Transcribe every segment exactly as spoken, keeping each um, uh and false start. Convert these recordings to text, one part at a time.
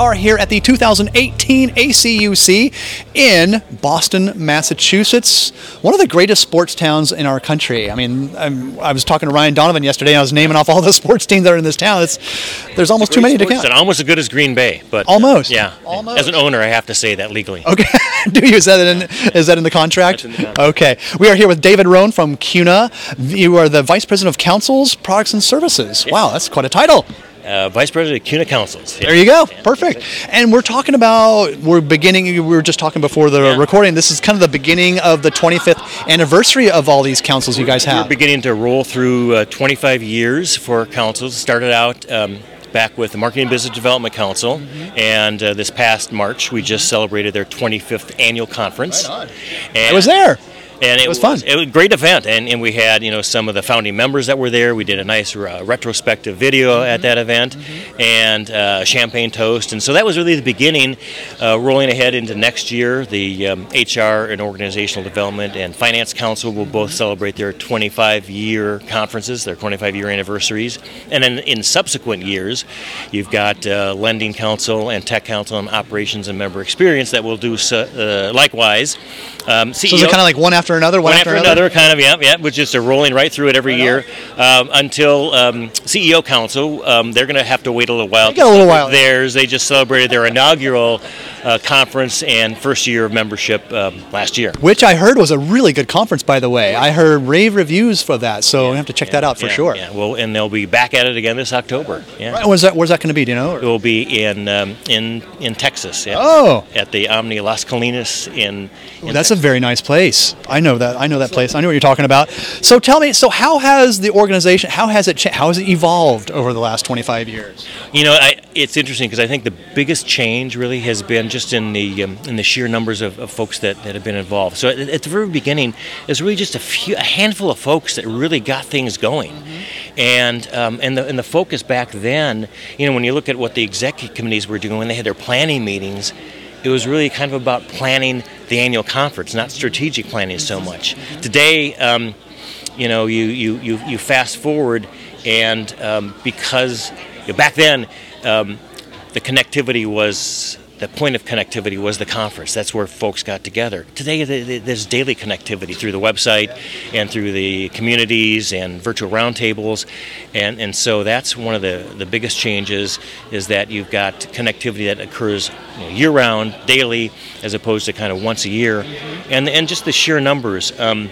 are here at the two thousand eighteen A C U C in Boston, Massachusetts, one of the greatest sports towns in our country. I mean, I'm, I was talking to Ryan Donovan yesterday, and I was naming off all the sports teams that are in this town. It's, there's almost too many to count. Almost as good as Green Bay, but almost. Uh, yeah, almost. As an owner, I have to say that legally. Okay, do you? Is that in? Is that in the contract? That's in the contract. Okay, we are here with David Rohn from C U N A. You are the Vice President of Councils, Products, and Services. Yeah. Wow, that's quite a title. Uh, Vice President of C U N A Councils. There you go. Perfect. And we're talking about, we're beginning, we were just talking before the Yeah. recording, this is kind of the beginning of the twenty-fifth anniversary of all these councils you guys have. We're beginning to roll through uh, twenty-five years for councils. Started out um, back with the Marketing Business Development Council, mm-hmm. and uh, this past March we just celebrated their twenty-fifth annual conference. Right on. And I was there. And it, it was fun. It was a great event, and, and we had, you know, some of the founding members that were there. We did a nice uh, retrospective video mm-hmm. at that event, mm-hmm. and uh, champagne toast, and so that was really the beginning. Uh, rolling ahead into next year, the um, H R and Organizational Development and Finance Council will both celebrate their twenty-five year conferences, their twenty-five year anniversaries, and then in subsequent years, you've got uh, Lending Council and Tech Council and Operations and Member Experience that will do so, uh, likewise. Um, C E O, so is it kind of like one after another, one, one after, after another? another, kind of, yeah, yeah, which is a rolling right through it every year um, until um, C E O Council. Um, they're going to have to wait a little while. They got a little while. Theirs, they just celebrated their inaugural uh, conference and first year of membership um, last year. Which I heard was a really good conference, by the way. I heard rave reviews for that, so we have to check yeah, that out for yeah, sure. Yeah, well, and they'll be back at it again this October. Yeah. Right, where's that, where's that going to be, do you know? It will be in um, in in Texas. Yeah. Oh. At the Omni Las Colinas in. in That's Texas. a very nice place. I know that. I know that place. I know what you're talking about. So tell me, so how has the organization, how has it, cha- how has it evolved over the last twenty-five years? You know, I, it's interesting because I think the biggest change really has been just in the um, in the sheer numbers of, of folks that, that have been involved. So at, at the very beginning, there's really just a few, a handful of folks that really got things going, mm-hmm. and um, and the and the focus back then, you know, when you look at what the executive committees were doing when they had their planning meetings, it was really kind of about planning the annual conference, not strategic planning so much. Today, um, you know, you, you, you, you fast forward, and um, because you know, back then, um, the connectivity was, the point of connectivity was the conference. That's where folks got together. Today, there's daily connectivity through the website and through the communities and virtual roundtables, and and so that's one of the, the biggest changes is that you've got connectivity that occurs you know, year-round, daily, as opposed to kind of once a year, and and just the sheer numbers. Um,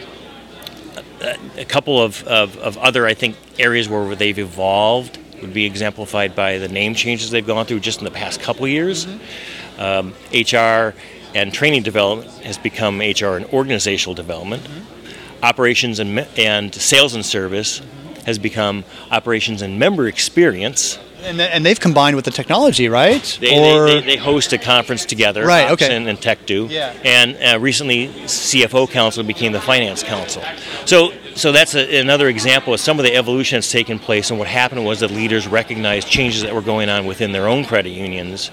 a, a couple of, of, of other, I think, areas where they've evolved would be exemplified by the name changes they've gone through just in the past couple of years. Mm-hmm. Um, H R and training development has become H R and organizational development. Mm-hmm. Operations and me- and sales and service mm-hmm. has become operations and member experience. And, th- and they've combined with the technology, right? They, or... they, they, they host a conference together, right, Ops okay. and, and Tech do. Yeah. And uh, recently, C F O Council became the Finance Council. So so that's a, another example of some of the evolution that's taken place. And what happened was that leaders recognized changes that were going on within their own credit unions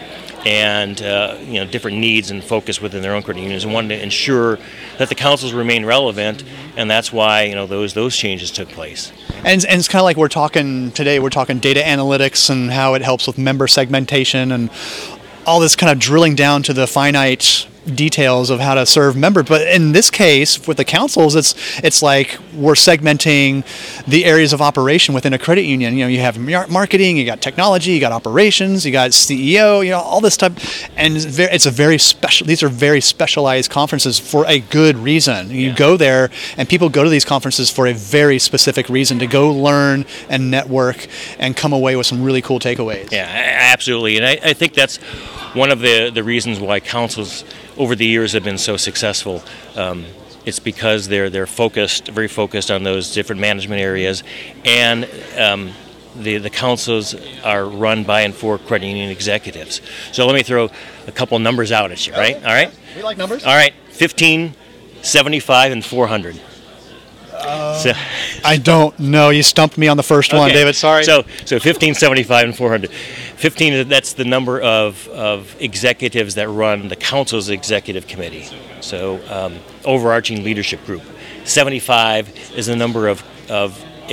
and uh, you know different needs and focus within their own credit unions, and wanted to ensure that the councils remain relevant, and that's why you know those those changes took place. And, and it's kind of like we're talking today, we're talking data analytics and how it helps with member segmentation and all this kind of drilling down to the finite details of how to serve members. But in this case, with the councils, it's it's like we're segmenting the areas of operation within a credit union. You know, you have marketing, you got technology, you got operations, you got C E O, you know, all this stuff. And it's, very, it's a very special, these are very specialized conferences for a good reason. You yeah. go there, and people go to these conferences for a very specific reason, to go learn and network and come away with some really cool takeaways. Yeah, absolutely. And I, I think that's one of the, the reasons why councils over the years have been so successful. Um, it's because they're they're focused, very focused on those different management areas, and um, the the councils are run by and for credit union executives. So let me throw a couple numbers out at you, right? All right. We like numbers. All right. fifteen, seventy-five, and four hundred. Uh, so, I don't know. You stumped me on the first okay. one, David. Sorry. So, so fifteen, seventy-five, and four hundred. fifteen, that's the number of, of executives that run the council's executive committee. So, um, overarching leadership group. seventy-five is the number of, of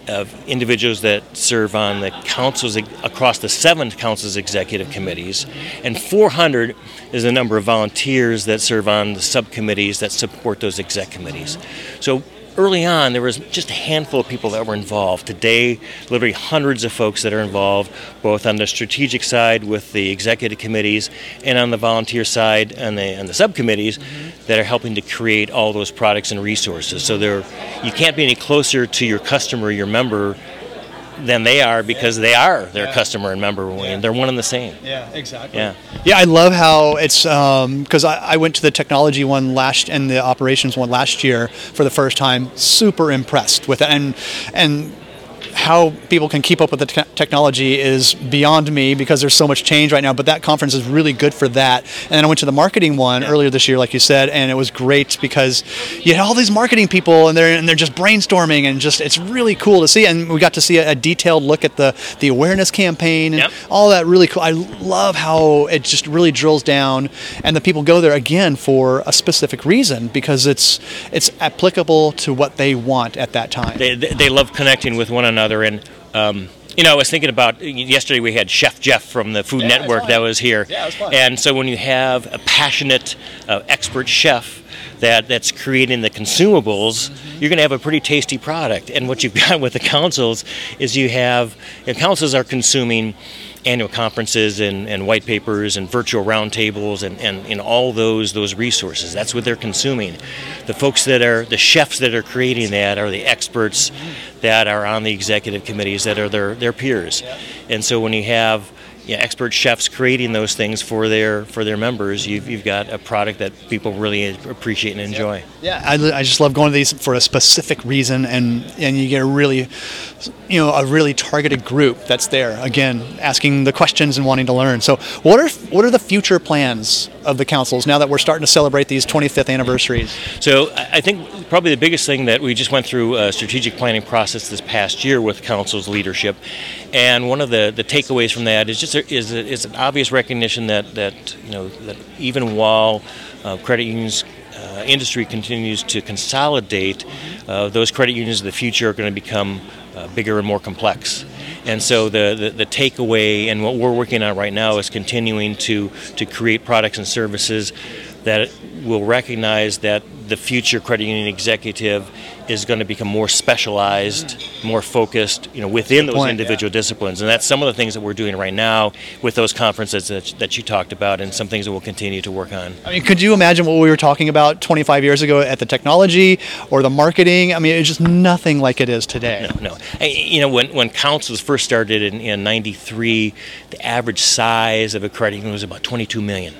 of individuals that serve on the councils across the seven council's executive committees, and four hundred is the number of volunteers that serve on the subcommittees that support those exec committees. So early on, there was just a handful of people that were involved. Today, literally hundreds of folks that are involved, both on the strategic side with the executive committees and on the volunteer side and the, and the subcommittees mm-hmm. that are helping to create all those products and resources. So there, you can't be any closer to your customer, your member, than they are, because they are their yeah. customer and member, and yeah. they're one and the same. Yeah, exactly. Yeah, yeah. I love how it's because um, I, I went to the technology one last and the operations one last year for the first time. Super impressed with it, and and how people can keep up with the te- technology is beyond me, because there's so much change right now, but that conference is really good for that. And then I went to the marketing one yeah. earlier this year, like you said, and it was great because you had all these marketing people and they're and they're just brainstorming, and just it's really cool to see. And we got to see a, a detailed look at the, the awareness campaign and yep. all that. Really cool. I love how it just really drills down, and the people go there again for a specific reason, because it's it's applicable to what they want at that time. They, they love connecting with one another. And um, you know, I was thinking about yesterday we had Chef Jeff from the Food yeah, Network that was here, yeah, it was fun. And so when you have a passionate, uh, expert chef that that's creating the consumables, mm-hmm. you're going to have a pretty tasty product. And what you've got with the councils is you have, you know, councils are consuming annual conferences and, and white papers and virtual roundtables and, and, and all those those resources. That's what they're consuming. The folks that are, the chefs that are creating that are the experts that are on the executive committees that are their, their peers. And so when you have yeah, expert chefs creating those things for their for their members, you've you've got a product that people really appreciate and enjoy. Yeah, I, I just love going to these for a specific reason, and and you get a really, you know, a really targeted group that's there again, asking the questions and wanting to learn. So, what are what are the future plans of the councils now that we're starting to celebrate these twenty-fifth anniversaries? So, I think probably the biggest thing that we just went through a strategic planning process this past year with council's leadership, and one of the, the takeaways from that is just a, is a, is an obvious recognition that that you know that even while uh, credit unions uh, industry continues to consolidate, uh, those credit unions of the future are going to become uh, bigger and more complex. And so the, the, the takeaway and what we're working on right now is continuing to, to create products and services that will recognize that the future credit union executive is going to become more specialized, more focused, you know, within those point, individual yeah. disciplines. And that's some of the things that we're doing right now with those conferences that, that you talked about, and some things that we'll continue to work on. I mean, could you imagine what we were talking about twenty-five years ago at the technology or the marketing? I mean, it's just nothing like it is today. No, no. You know, when, when councils first started in, in ninety-three, the average size of a credit union was about twenty-two million.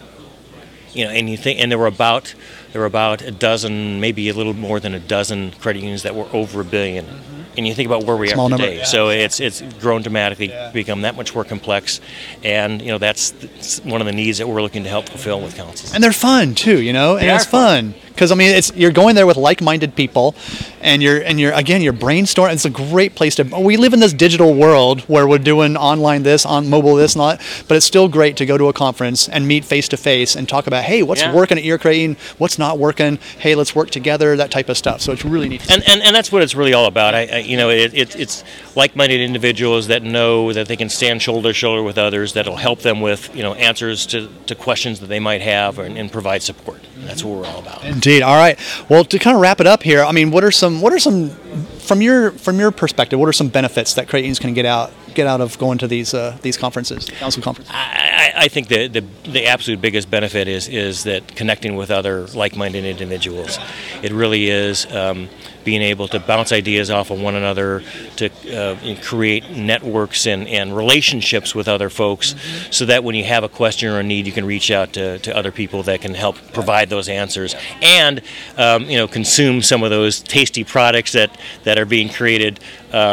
You know, and you think, and there were about there were about a dozen, maybe a little more than a dozen credit unions that were over a billion. Mm-hmm. And you think about where we Small are today. Number, yeah. So it's it's grown dramatically, yeah. become that much more complex, and you know that's, that's one of the needs that we're looking to help fulfill with councils. And they're fun too, you know, and they it's fun. Because I mean, it's you're going there with like-minded people, and you're and you're again you're brainstorming. It's a great place to. We live in this digital world where we're doing online this, on mobile this, and all that. But it's still great to go to a conference and meet face to face and talk about, hey, what's yeah. working at your credit union, what's not working. Hey, let's work together. That type of stuff. So it's really neat. And and, and that's what it's really all about. I, I you know it, it it's like-minded individuals that know that they can stand shoulder to shoulder with others that'll help them with you know answers to, to questions that they might have and, and provide support. That's what we're all about. Indeed. All right. Well, to kind of wrap it up here, I mean, what are some, what are some, from your from your perspective, what are some benefits that credit unions can get out get out of going to these uh, these conferences, council conferences? I, I think the, the the absolute biggest benefit is is that connecting with other like-minded individuals. It really is um, being able to bounce ideas off of one another, to uh, create networks and, and relationships with other folks, mm-hmm. so that when you have a question or a need, you can reach out to, to other people that can help provide those answers, and um, you know consume some of those tasty products that, that are being created. Um,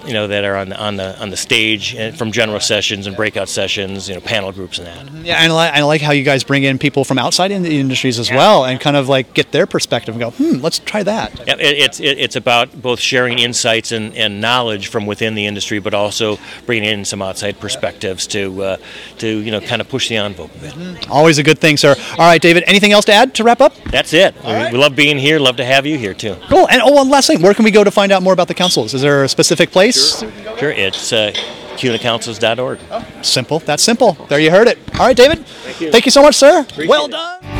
you know, that are on the on the on the stage, and from general sessions and breakout sessions, you know, panel groups and that. Yeah, and I, I like how you guys bring in people from outside in the industries as well, and kind of like get their perspective and go, hmm, let's try that. Yeah, it, it's it, it's about both sharing insights and, and knowledge from within the industry, but also bringing in some outside perspectives to uh, to you know kind of push the envelope a bit. Always a good thing, sir. All right, David. Anything else to add to wrap up? That's it. We, right. we love being here. Love to have you here too. Cool. And oh, one last thing. Where can we go to find out more about the councils? Is there a specific place? Sure. Sure. It's uh, cuna councils dot org. Simple. That's simple. There you heard it. All right, David. Thank you. Thank you so much, sir. Appreciate well it. done.